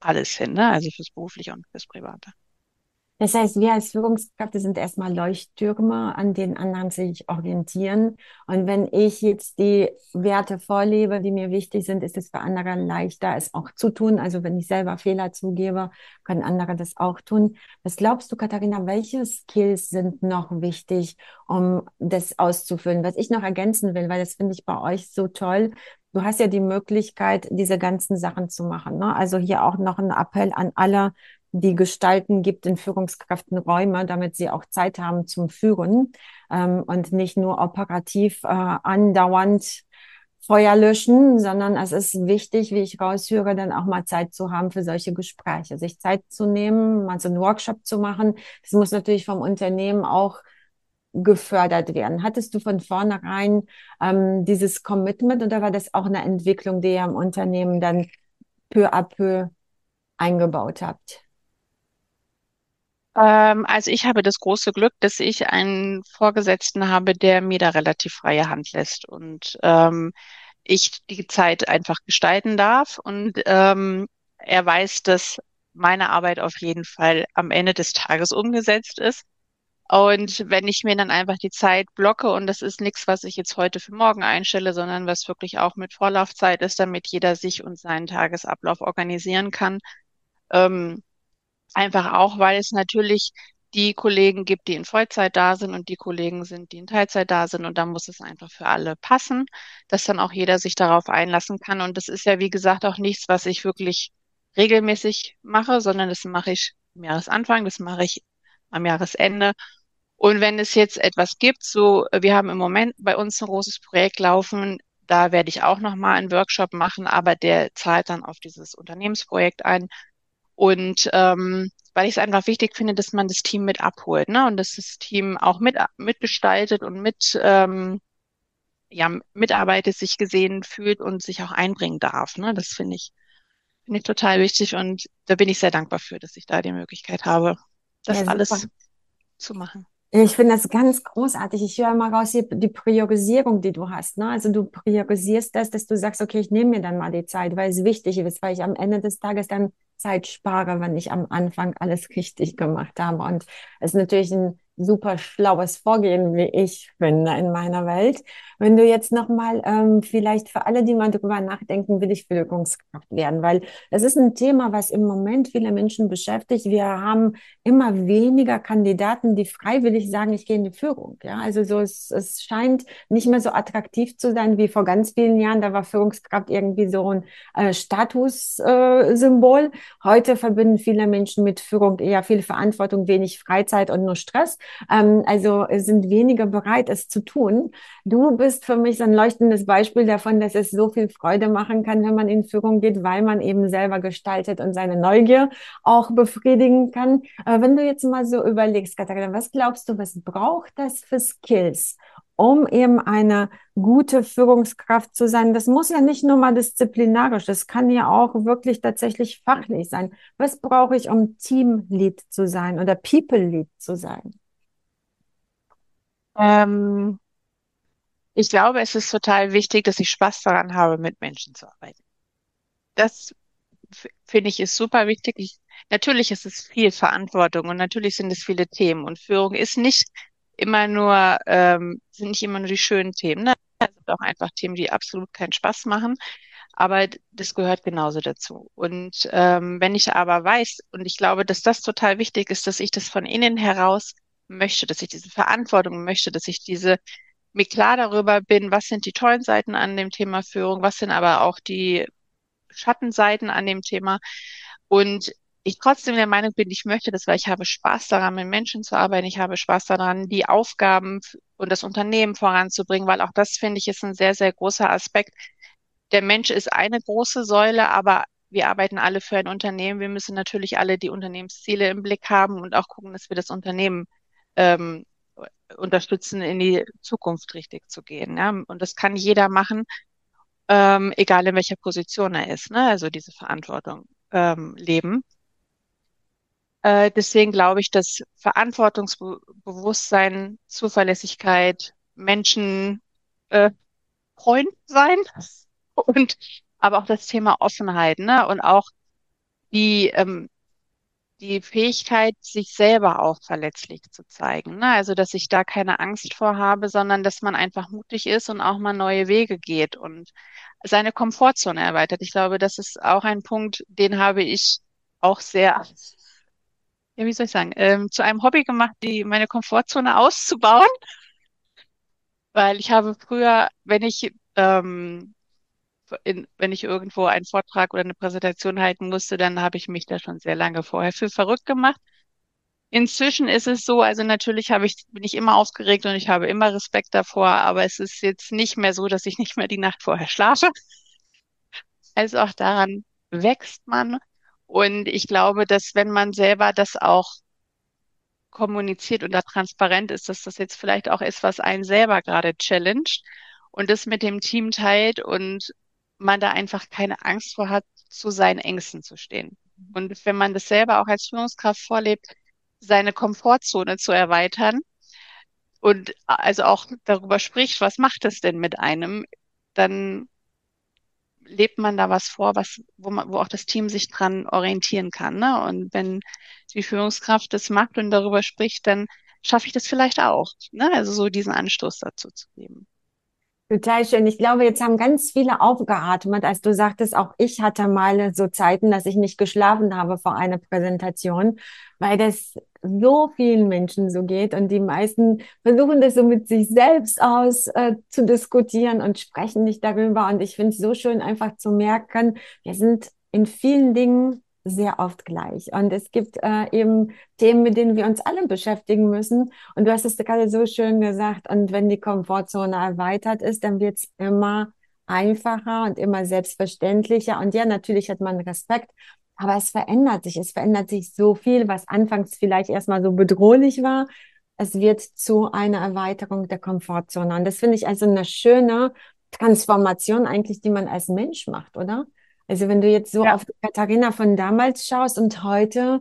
alles hin, ne? Also fürs Berufliche und fürs Private. Das heißt, wir als Führungskräfte sind erstmal Leuchttürme, an denen anderen sich orientieren. Und wenn ich jetzt die Werte vorlebe, die mir wichtig sind, ist es für andere leichter, es auch zu tun. Also wenn ich selber Fehler zugebe, können andere das auch tun. Was glaubst du, Katharina, welche Skills sind noch wichtig, um das auszufüllen? Was ich noch ergänzen will, weil das finde ich bei euch so toll. Du hast ja die Möglichkeit, diese ganzen Sachen zu machen, ne? Also hier auch noch ein Appell an alle, die gestalten, gibt den Führungskräften Räume, damit sie auch Zeit haben zum Führen, ähm, und nicht nur operativ äh, andauernd Feuer löschen, sondern es ist wichtig, wie ich raushöre, dann auch mal Zeit zu haben für solche Gespräche, sich Zeit zu nehmen, mal so einen Workshop zu machen. Das muss natürlich vom Unternehmen auch gefördert werden. Hattest du von vornherein ähm, dieses Commitment oder war das auch eine Entwicklung, die ihr im Unternehmen dann peu à peu eingebaut habt? Ähm, also ich habe das große Glück, dass ich einen Vorgesetzten habe, der mir da relativ freie Hand lässt und ähm, ich die Zeit einfach gestalten darf. Und ähm, er weiß, dass meine Arbeit auf jeden Fall am Ende des Tages umgesetzt ist. Und wenn ich mir dann einfach die Zeit blocke, und das ist nichts, was ich jetzt heute für morgen einstelle, sondern was wirklich auch mit Vorlaufzeit ist, damit jeder sich und seinen Tagesablauf organisieren kann, ähm, einfach auch, weil es natürlich die Kollegen gibt, die in Vollzeit da sind und die Kollegen sind, die in Teilzeit da sind. Und da muss es einfach für alle passen, dass dann auch jeder sich darauf einlassen kann. Und das ist ja, wie gesagt, auch nichts, was ich wirklich regelmäßig mache, sondern das mache ich am Jahresanfang, das mache ich am Jahresende. Und wenn es jetzt etwas gibt, so, wir haben im Moment bei uns ein großes Projekt laufen, da werde ich auch nochmal einen Workshop machen, aber der zahlt dann auf dieses Unternehmensprojekt ein. Und ähm, weil ich es einfach wichtig finde, dass man das Team mit abholt, ne? Und dass das Team auch mit mitgestaltet und mit ähm, ja mitarbeitet, sich gesehen fühlt und sich auch einbringen darf, ne? Das finde ich finde ich total wichtig und da bin ich sehr dankbar für, dass ich da die Möglichkeit habe, das Ja, super. alles zu machen. Ich finde das ganz großartig. Ich höre mal raus hier die Priorisierung, die du hast, ne? Also du priorisierst das, dass du sagst, okay, ich nehme mir dann mal die Zeit, weil es wichtig ist, weil ich am Ende des Tages dann Zeit spare, wenn ich am Anfang alles richtig gemacht habe. Und es ist natürlich ein super schlaues Vorgehen, wie ich finde, in meiner Welt. Wenn du jetzt nochmal ähm, vielleicht für alle, die mal drüber nachdenken, will ich Führungskraft werden, weil es ist ein Thema, was im Moment viele Menschen beschäftigt. Wir haben immer weniger Kandidaten, die freiwillig sagen, ich gehe in die Führung. Ja, also so es, es scheint nicht mehr so attraktiv zu sein wie vor ganz vielen Jahren. Da war Führungskraft irgendwie so ein äh, Statussymbol. Äh, Heute verbinden viele Menschen mit Führung eher viel Verantwortung, wenig Freizeit und nur Stress. Ähm, also sind weniger bereit, es zu tun. Du bist für mich so ein leuchtendes Beispiel davon, dass es so viel Freude machen kann, wenn man in Führung geht, weil man eben selber gestaltet und seine Neugier auch befriedigen kann. Aber wenn du jetzt mal so überlegst, Katharina, was glaubst du, was braucht das für Skills, um eben eine gute Führungskraft zu sein? Das muss ja nicht nur mal disziplinarisch, das kann ja auch wirklich tatsächlich fachlich sein. Was brauche ich, um Teamlead zu sein oder People Lead zu sein? Ähm, ich glaube, es ist total wichtig, dass ich Spaß daran habe, mit Menschen zu arbeiten. Das f- finde ich ist super wichtig. Ich, natürlich ist es viel Verantwortung und natürlich sind es viele Themen und Führung ist nicht immer nur, ähm, sind nicht immer nur die schönen Themen, ne? Es sind auch einfach Themen, die absolut keinen Spaß machen, aber d- das gehört genauso dazu. Und ähm, wenn ich aber weiß, und ich glaube, dass das total wichtig ist, dass ich das von innen heraus möchte, dass ich diese Verantwortung möchte, dass ich diese mir klar darüber bin, was sind die tollen Seiten an dem Thema Führung, was sind aber auch die Schattenseiten an dem Thema. Und ich trotzdem der Meinung bin, ich möchte das, weil ich habe Spaß daran, mit Menschen zu arbeiten. Ich habe Spaß daran, die Aufgaben und das Unternehmen voranzubringen, weil auch das, finde ich, ist ein sehr, sehr großer Aspekt. Der Mensch ist eine große Säule, aber wir arbeiten alle für ein Unternehmen. Wir müssen natürlich alle die Unternehmensziele im Blick haben und auch gucken, dass wir das Unternehmen ähm, unterstützen, in die Zukunft richtig zu gehen. Ja? Und das kann jeder machen, ähm, egal in welcher Position er ist, ne? Also diese Verantwortung ähm, leben. Äh, deswegen glaube ich, dass Verantwortungsbewusstsein, Zuverlässigkeit, Menschen äh, Freund sein und aber auch das Thema Offenheit, ne? Und auch die, ähm, die Fähigkeit, sich selber auch verletzlich zu zeigen. Ne? Also, dass ich da keine Angst vor habe, sondern dass man einfach mutig ist und auch mal neue Wege geht und seine Komfortzone erweitert. Ich glaube, das ist auch ein Punkt, den habe ich auch sehr, ja, wie soll ich sagen, ähm, zu einem Hobby gemacht, die meine Komfortzone auszubauen, weil ich habe früher, wenn ich ähm, in, wenn ich irgendwo einen Vortrag oder eine Präsentation halten musste, dann habe ich mich da schon sehr lange vorher für verrückt gemacht. Inzwischen ist es so, also natürlich habe ich, bin ich immer aufgeregt und ich habe immer Respekt davor, aber es ist jetzt nicht mehr so, dass ich nicht mehr die Nacht vorher schlafe. Also auch daran wächst man. Und ich glaube, dass wenn man selber das auch kommuniziert und da transparent ist, dass das jetzt vielleicht auch ist, was einen selber gerade challenged und das mit dem Team teilt und man da einfach keine Angst vor hat, zu seinen Ängsten zu stehen. Und wenn man das selber auch als Führungskraft vorlebt, seine Komfortzone zu erweitern und also auch darüber spricht, was macht es denn mit einem, dann lebt man da was vor, was, wo man, wo auch das Team sich dran orientieren kann, ne? Und wenn die Führungskraft das macht und darüber spricht, dann schaffe ich das vielleicht auch, ne? Also so diesen Anstoß dazu zu geben. Total schön. Ich glaube, jetzt haben ganz viele aufgeatmet, als du sagtest, auch ich hatte mal so Zeiten, dass ich nicht geschlafen habe vor einer Präsentation, weil das so vielen Menschen so geht und die meisten versuchen das so mit sich selbst aus äh, zu diskutieren und sprechen nicht darüber. Und ich finde es so schön, einfach zu merken, wir sind in vielen Dingen sehr oft gleich. Und es gibt äh, eben Themen, mit denen wir uns alle beschäftigen müssen. Und du hast es gerade so schön gesagt, und wenn die Komfortzone erweitert ist, dann wird es immer einfacher und immer selbstverständlicher. Und ja, natürlich hat man Respekt, aber es verändert sich. Es verändert sich so viel, was anfangs vielleicht erstmal so bedrohlich war. Es wird zu einer Erweiterung der Komfortzone. Und das finde ich also eine schöne Transformation eigentlich, die man als Mensch macht, oder? Also wenn du jetzt so Ja, auf die Katharina von damals schaust und heute,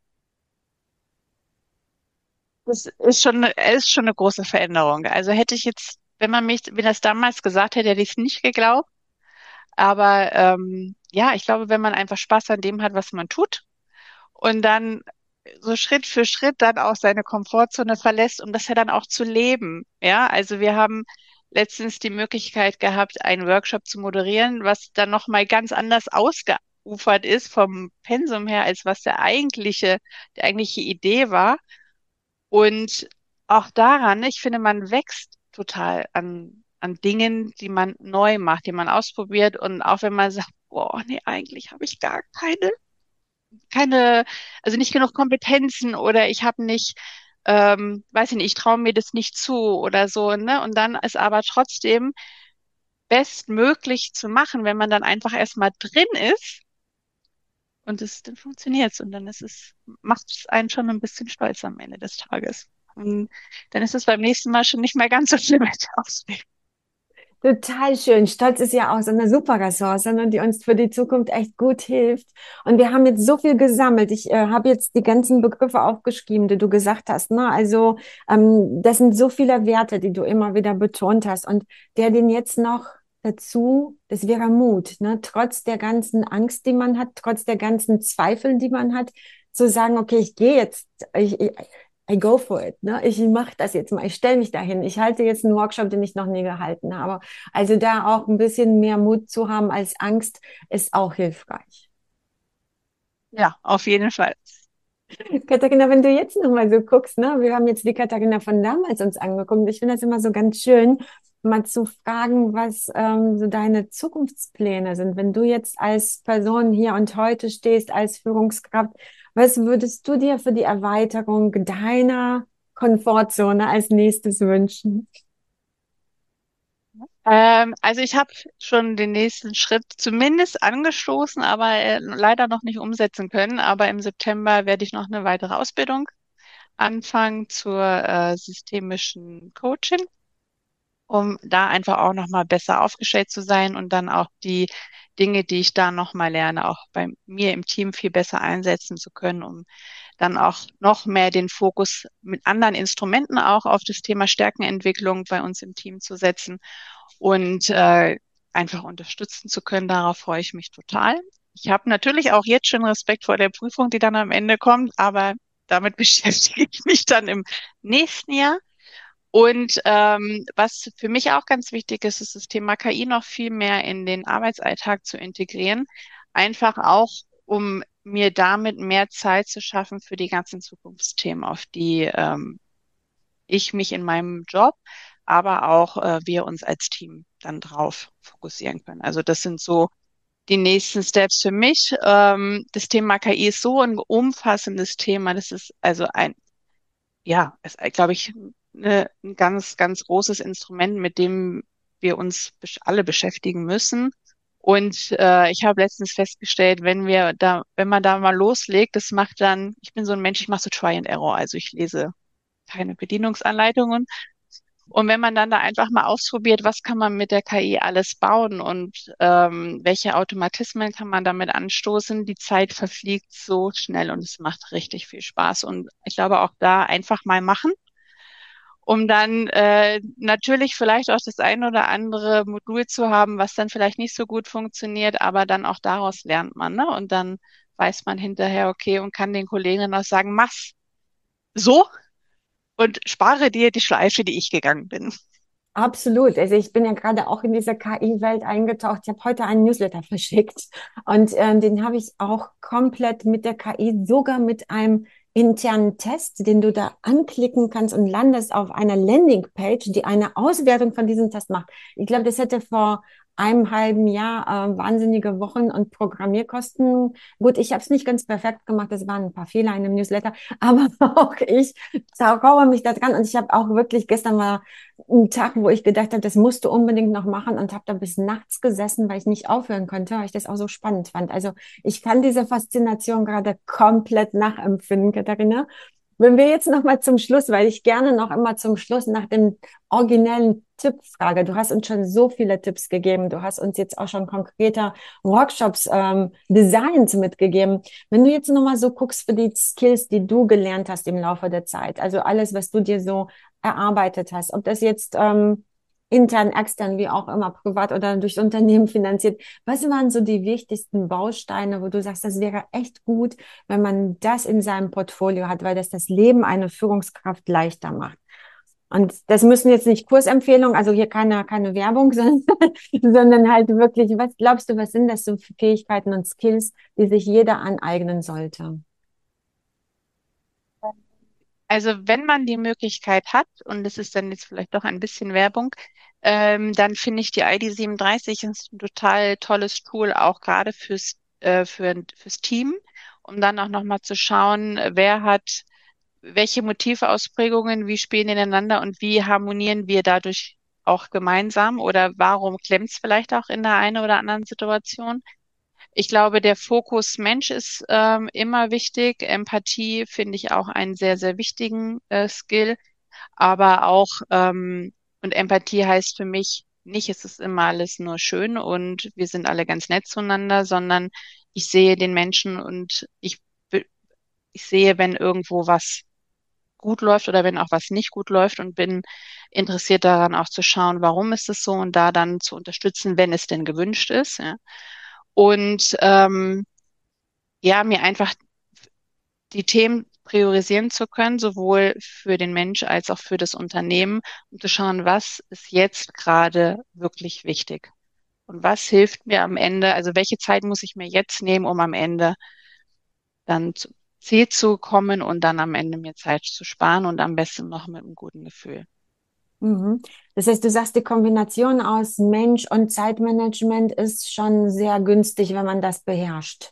das ist schon, ist schon eine große Veränderung. Also hätte ich jetzt, wenn man mich, wenn das damals gesagt hätte, hätte ich es nicht geglaubt. Aber ähm, ja, ich glaube, wenn man einfach Spaß an dem hat, was man tut und dann so Schritt für Schritt dann auch seine Komfortzone verlässt, um das ja dann auch zu leben. Ja, also wir haben letztens die Möglichkeit gehabt, einen Workshop zu moderieren, was dann nochmal ganz anders ausgeufert ist vom Pensum her, als was der eigentliche, die eigentliche Idee war. Und auch daran, ich finde, man wächst total an, an Dingen, die man neu macht, die man ausprobiert. Und auch wenn man sagt, boah, nee, eigentlich habe ich gar keine keine, also nicht genug Kompetenzen oder ich habe nicht, ähm, weiß ich nicht, ich traue mir das nicht zu oder so, ne? Und dann ist aber trotzdem bestmöglich zu machen, wenn man dann einfach erstmal drin ist und es dann funktioniert und dann ist es, macht es einen schon ein bisschen stolz am Ende des Tages. Und dann ist es beim nächsten Mal schon nicht mehr ganz so schlimm mit der Ausbildung. total schön. Stolz ist ja auch so eine super Ressource, ne, die uns für die Zukunft echt gut hilft. Und wir haben jetzt so viel gesammelt. Ich äh, habe jetzt die ganzen Begriffe aufgeschrieben, die du gesagt hast. Ne? Also ähm, das sind so viele Werte, die du immer wieder betont hast. Und der den jetzt noch dazu, das wäre Mut, ne? Trotz der ganzen Angst, die man hat, trotz der ganzen Zweifel, die man hat, zu sagen, okay, ich gehe jetzt, ich, ich, I go for it, ne? Ich mache das jetzt mal, ich stelle mich dahin. Ich halte jetzt einen Workshop, den ich noch nie gehalten habe. Also da auch ein bisschen mehr Mut zu haben als Angst ist auch hilfreich. Ja, auf jeden Fall. Katharina, wenn du jetzt noch mal so guckst, ne, wir haben jetzt die Katharina von damals uns angeguckt. Ich finde das immer so ganz schön, mal zu fragen, was ähm, so deine Zukunftspläne sind. Wenn du jetzt als Person hier und heute stehst, als Führungskraft, was würdest du dir für die Erweiterung deiner Komfortzone als nächstes wünschen? Ähm, also ich habe schon den nächsten Schritt zumindest angestoßen, aber äh, leider noch nicht umsetzen können. Aber im September werde ich noch eine weitere Ausbildung anfangen zur äh, systemischen Coachin, um da einfach auch noch mal besser aufgestellt zu sein und dann auch die Dinge, die ich da noch mal lerne, auch bei mir im Team viel besser einsetzen zu können, um dann auch noch mehr den Fokus mit anderen Instrumenten auch auf das Thema Stärkenentwicklung bei uns im Team zu setzen und äh, einfach unterstützen zu können. Darauf freue ich mich total. ich habe natürlich auch jetzt schon Respekt vor der Prüfung, die dann am Ende kommt, aber damit beschäftige ich mich dann im nächsten Jahr. Und ähm, was für mich auch ganz wichtig ist, ist das Thema K I noch viel mehr in den Arbeitsalltag zu integrieren. Einfach auch, um mir damit mehr Zeit zu schaffen für die ganzen Zukunftsthemen, auf die ähm, ich mich in meinem Job, aber auch äh, wir uns als Team dann drauf fokussieren können. Also das sind so die nächsten Steps für mich. Ähm, das Thema K I ist so ein umfassendes Thema. Das ist also ein, ja, ist, glaube ich, eine, ein ganz, ganz großes Instrument, mit dem wir uns besch- alle beschäftigen müssen. Und äh, ich habe letztens festgestellt, wenn wir da, wenn man da mal loslegt, das macht dann, ich bin so ein Mensch, ich mache so Try and Error, also ich lese keine Bedienungsanleitungen. Und wenn man dann da einfach mal ausprobiert, was kann man mit der K I alles bauen und ähm, welche Automatismen kann man damit anstoßen, die Zeit verfliegt so schnell und es macht richtig viel Spaß. Und ich glaube auch da einfach mal machen, um dann äh, natürlich vielleicht auch das ein oder andere Modul zu haben, was dann vielleicht nicht so gut funktioniert, aber dann auch daraus lernt man, ne? Und dann weiß man hinterher, okay, und kann den Kolleginnen auch sagen, mach's so und spare dir die Schleife, die ich gegangen bin. Absolut. Also ich bin ja gerade auch in diese K I-Welt eingetaucht. Ich habe heute einen Newsletter verschickt und äh, den habe ich auch komplett mit der K I, sogar mit einem internen Test, den du da anklicken kannst und landest auf einer Landingpage, die eine Auswertung von diesem Test macht. Ich glaube, das hätte vor einem halben Jahr äh, wahnsinnige Wochen und Programmierkosten. Gut, ich habe es nicht ganz perfekt gemacht, es waren ein paar Fehler in dem Newsletter, aber auch ich zaubere mich da dran und ich habe auch wirklich, gestern war ein Tag, wo ich gedacht habe, das musst du unbedingt noch machen und habe da bis nachts gesessen, weil ich nicht aufhören konnte, weil ich das auch so spannend fand. Also ich kann diese Faszination gerade komplett nachempfinden, Katharina. Wenn wir jetzt noch mal zum Schluss, weil ich gerne noch immer zum Schluss nach dem originellen Tipp frage. Du hast uns schon so viele Tipps gegeben. Du hast uns jetzt auch schon konkreter Workshops, ähm, Designs mitgegeben. Wenn du jetzt noch mal so guckst für die Skills, die du gelernt hast im Laufe der Zeit, also alles, was du dir so erarbeitet hast, ob das jetzt ähm, intern, extern, wie auch immer, privat oder durch Unternehmen finanziert. Was waren so die wichtigsten Bausteine, wo du sagst, das wäre echt gut, wenn man das in seinem Portfolio hat, weil das das Leben einer Führungskraft leichter macht? Und das müssen jetzt nicht Kursempfehlungen, also hier keine, keine Werbung, sondern, sondern halt wirklich, was glaubst du, was sind das so für Fähigkeiten und Skills, die sich jeder aneignen sollte? Also wenn man die Möglichkeit hat, und das ist dann jetzt vielleicht doch ein bisschen Werbung, ähm, dann finde ich die I D siebenunddreißig ist ein total tolles Tool, auch gerade fürs, äh, für, fürs Team, um dann auch nochmal zu schauen, wer hat welche Motivausprägungen, wie spielen die ineinander und wie harmonieren wir dadurch auch gemeinsam oder warum klemmt es vielleicht auch in der einen oder anderen Situation. Ich glaube, der Fokus Mensch ist ähm, immer wichtig. Empathie finde ich auch einen sehr, sehr wichtigen äh, Skill. Aber auch, ähm, und Empathie heißt für mich nicht, es ist immer alles nur schön und wir sind alle ganz nett zueinander, sondern ich sehe den Menschen und ich, be- ich sehe, wenn irgendwo was gut läuft oder wenn auch was nicht gut läuft und bin interessiert daran auch zu schauen, warum ist es so und da dann zu unterstützen, wenn es denn gewünscht ist. Ja. Und ähm, ja, mir einfach die Themen priorisieren zu können, sowohl für den Mensch als auch für das Unternehmen, um zu schauen, was ist jetzt gerade wirklich wichtig und was hilft mir am Ende, also welche Zeit muss ich mir jetzt nehmen, um am Ende dann zum Ziel zu kommen und dann am Ende mir Zeit zu sparen und am besten noch mit einem guten Gefühl. Mhm. Das heißt, du sagst, die Kombination aus Mensch und Zeitmanagement ist schon sehr günstig, wenn man das beherrscht.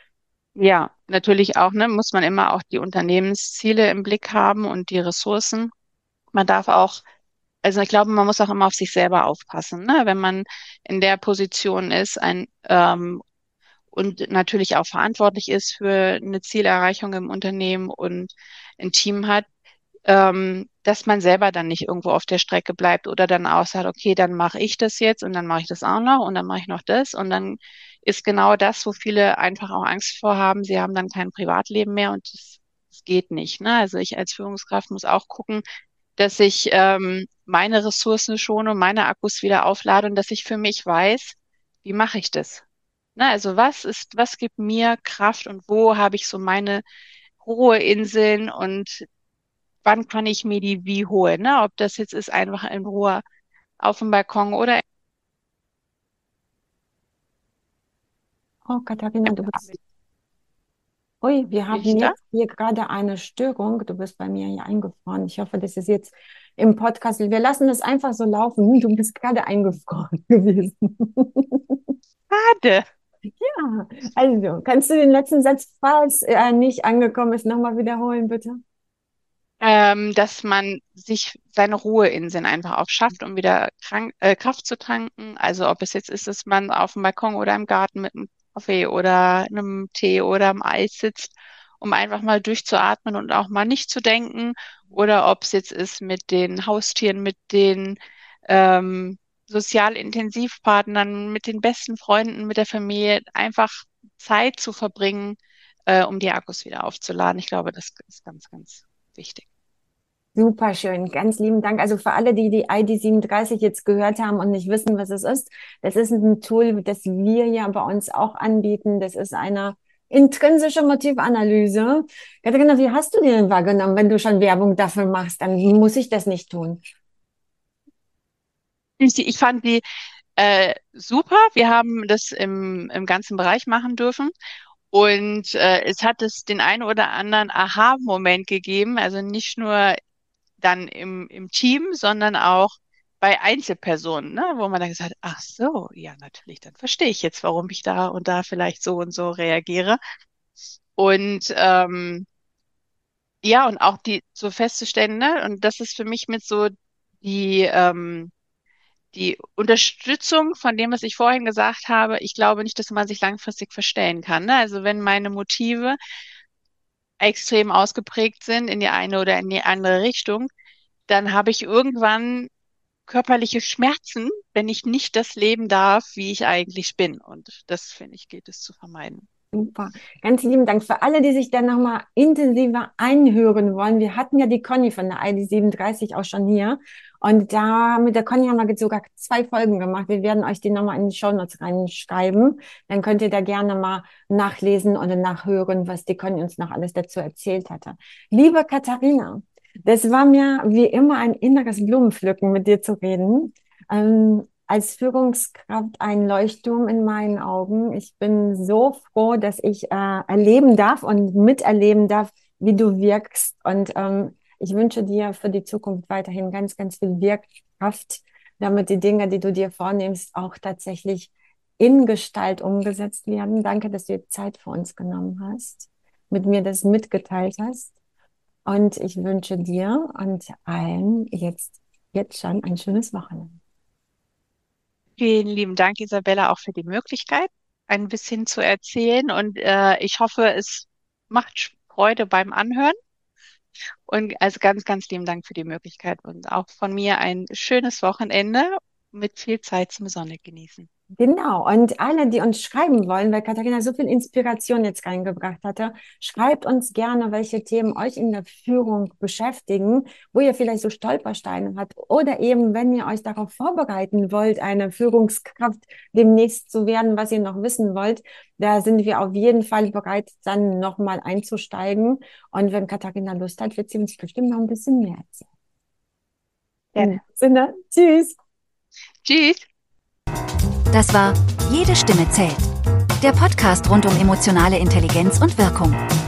Ja, natürlich auch, ne, muss man immer auch die Unternehmensziele im Blick haben und die Ressourcen. Man darf auch, also ich glaube, man muss auch immer auf sich selber aufpassen, ne? Wenn man in der Position ist, ein ähm, und natürlich auch verantwortlich ist für eine Zielerreichung im Unternehmen und ein Team hat, ähm, dass man selber dann nicht irgendwo auf der Strecke bleibt oder dann auch sagt, okay, dann mache ich das jetzt und dann mache ich das auch noch und dann mache ich noch das und dann ist genau das, wo viele einfach auch Angst vor haben. Sie haben dann kein Privatleben mehr und das, das geht nicht. Ne? Also ich als Führungskraft muss auch gucken, dass ich ähm, meine Ressourcen schone, meine Akkus wieder auflade und dass ich für mich weiß, wie mache ich das? Ne, also was ist, was gibt mir Kraft und wo habe ich so meine Ruheinseln und wann kann ich mir die wie holen? Ne? Ob das jetzt ist einfach in Ruhe auf dem Balkon oder Oh, Katharina, im du bist. Garten. Ui, wir Bin haben ich da? jetzt hier gerade eine Störung. Du bist bei mir hier eingefroren. Ich hoffe, das ist jetzt im Podcast. Wir lassen das einfach so laufen. Du bist gerade eingefroren gewesen. Schade. Ja, also, kannst du den letzten Satz, falls er nicht angekommen ist, nochmal wiederholen, bitte? Ähm, dass man sich seine Ruheinseln einfach auch schafft, um wieder krank, äh, Kraft zu tanken. Also ob es jetzt ist, dass man auf dem Balkon oder im Garten mit einem Kaffee oder einem Tee oder einem Eis sitzt, um einfach mal durchzuatmen und auch mal nicht zu denken. Oder ob es jetzt ist mit den Haustieren, mit den ähm, Sozialintensivpartnern, mit den besten Freunden, mit der Familie, einfach Zeit zu verbringen, äh, um die Akkus wieder aufzuladen. Ich glaube, das ist ganz, ganz wichtig. Super schön, ganz lieben Dank. Also für alle, die die I D siebenunddreißig jetzt gehört haben und nicht wissen, was es ist, das ist ein Tool, das wir ja bei uns auch anbieten. Das ist eine intrinsische Motivanalyse. Katharina, wie hast du die denn wahrgenommen? Wenn du schon Werbung dafür machst, dann muss ich das nicht tun. Ich, ich fand die äh, super. Wir haben das im, im ganzen Bereich machen dürfen. Und äh, es hat es den einen oder anderen Aha-Moment gegeben. Also nicht nur dann im, im Team, sondern auch bei Einzelpersonen, ne? Wo man dann gesagt hat, ach so, ja, natürlich, dann verstehe ich jetzt, warum ich da und da vielleicht so und so reagiere. Und ähm, ja, und auch die so festzustellen, ne? Und das ist für mich mit so die ähm, die Unterstützung von dem, was ich vorhin gesagt habe, ich glaube nicht, dass man sich langfristig verstellen kann. Ne? Also wenn meine Motive extrem ausgeprägt sind in die eine oder in die andere Richtung, dann habe ich irgendwann körperliche Schmerzen, wenn ich nicht das leben darf, wie ich eigentlich bin. Und das, finde ich, gilt es zu vermeiden. Super. Ganz lieben Dank für alle, die sich dann nochmal intensiver einhören wollen. Wir hatten ja die Conny von der I D siebenunddreißig auch schon hier. Und da mit der Conny haben wir jetzt sogar zwei Folgen gemacht. Wir werden euch die nochmal in die Shownotes reinschreiben. Dann könnt ihr da gerne mal nachlesen oder nachhören, was die Conny uns noch alles dazu erzählt hatte. Liebe Katharina, das war mir wie immer ein inneres Blumenpflücken, mit dir zu reden. Ähm, als Führungskraft ein Leuchtturm in meinen Augen. Ich bin so froh, dass ich äh, erleben darf und miterleben darf, wie du wirkst. Und ähm, ich wünsche dir für die Zukunft weiterhin ganz, ganz viel Wirkkraft, damit die Dinge, die du dir vornimmst, auch tatsächlich in Gestalt umgesetzt werden. Danke, dass du dir Zeit für uns genommen hast, mit mir das mitgeteilt hast. Und ich wünsche dir und allen jetzt, jetzt schon ein schönes Wochenende. Vielen lieben Dank, Isabella, auch für die Möglichkeit, ein bisschen zu erzählen. Und äh, ich hoffe, es macht Freude beim Anhören. Und also ganz, ganz lieben Dank für die Möglichkeit und auch von mir ein schönes Wochenende mit viel Zeit zum Sonne genießen. Genau, und alle, die uns schreiben wollen, weil Katharina so viel Inspiration jetzt reingebracht hatte, schreibt uns gerne, welche Themen euch in der Führung beschäftigen, wo ihr vielleicht so Stolpersteine habt oder eben, wenn ihr euch darauf vorbereiten wollt, eine Führungskraft demnächst zu werden, was ihr noch wissen wollt, da sind wir auf jeden Fall bereit, dann nochmal einzusteigen. Und wenn Katharina Lust hat, wird sie uns bestimmt noch ein bisschen mehr erzählen. In Gerne. diesem Sinne, tschüss! Tschüss! Das war Jede Stimme zählt. Der Podcast rund um emotionale Intelligenz und Wirkung.